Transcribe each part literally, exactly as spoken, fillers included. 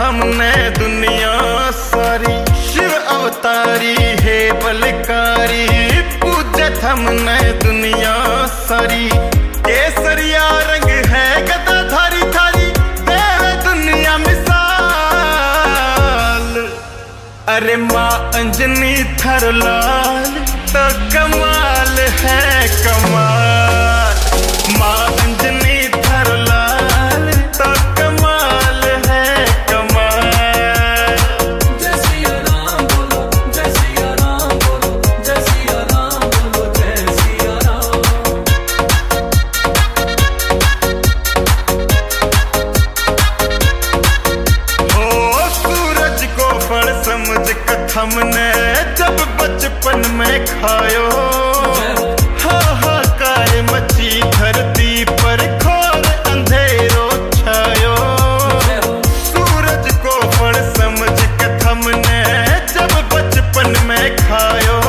थमने दुनिया सारी। शिव अवतारी है बलकारी, पूजे थमने दुनिया सारी। केसरिया रंग है गदाधारी थारी, देवे दुनिया मिसाल। अरे माँ अंजनी थारो लाल तो कमाल है कमाल। माँ अंजनी थारो लाल तो कमाल है कमाल। जय सिया राम बोलो, जय सिया राम बोलो, जय सिया राम बोलो, जय सिया राम। हो सूरज को फल समझ कथम ने जब बचपन में खायो। हाहाकार मची धरती पर घोर अंधेरो छायो। सूरज को फल समझ कथम ने जब बचपन में खायो।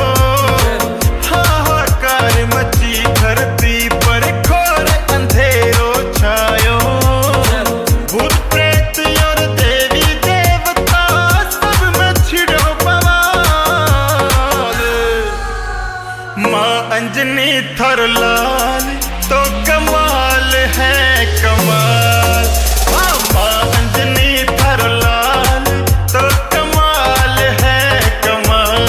हाहाकार मची धरती पर घोर अंधेरो छायो। भूत प्रेत और देवी देवता सब में छिड़ो बवाल। माँ अंजनी थारो लाल तो कमाल है कमाल। हाँ, माँ अंजनी थारो लाल तो कमाल है कमाल।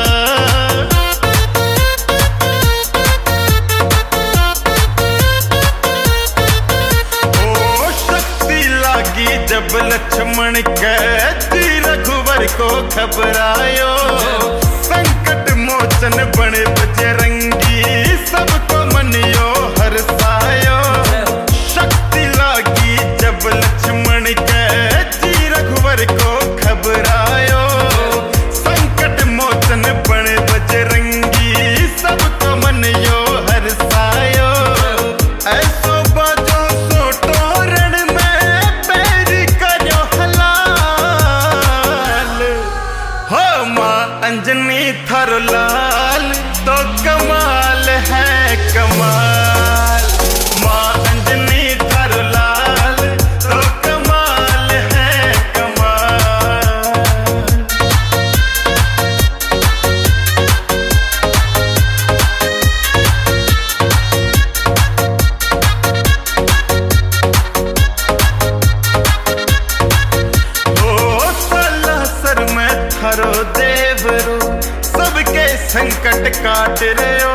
ओ शक्ति लागी जब लक्ष्मण के जी रघुवर को घबरायो। संकट मोचन बने बजरंगी सबको मनियो हरसायो। शक्ति लागी जब लक्ष्मण के जी रघुवर को घबरायो। संकट मोचन बने बजरंगी सबको मनियो हरसायो। ऐसो बाजो सोटो रण में पैरी करो हलाल। हो माँ अंजनी थारो लाल तो कमाल है कमाल। माँ अंजनी थारो लाल तो कमाल है कमाल। ओ सलासर में थारो देवरो सबके संकट काट रहे हो।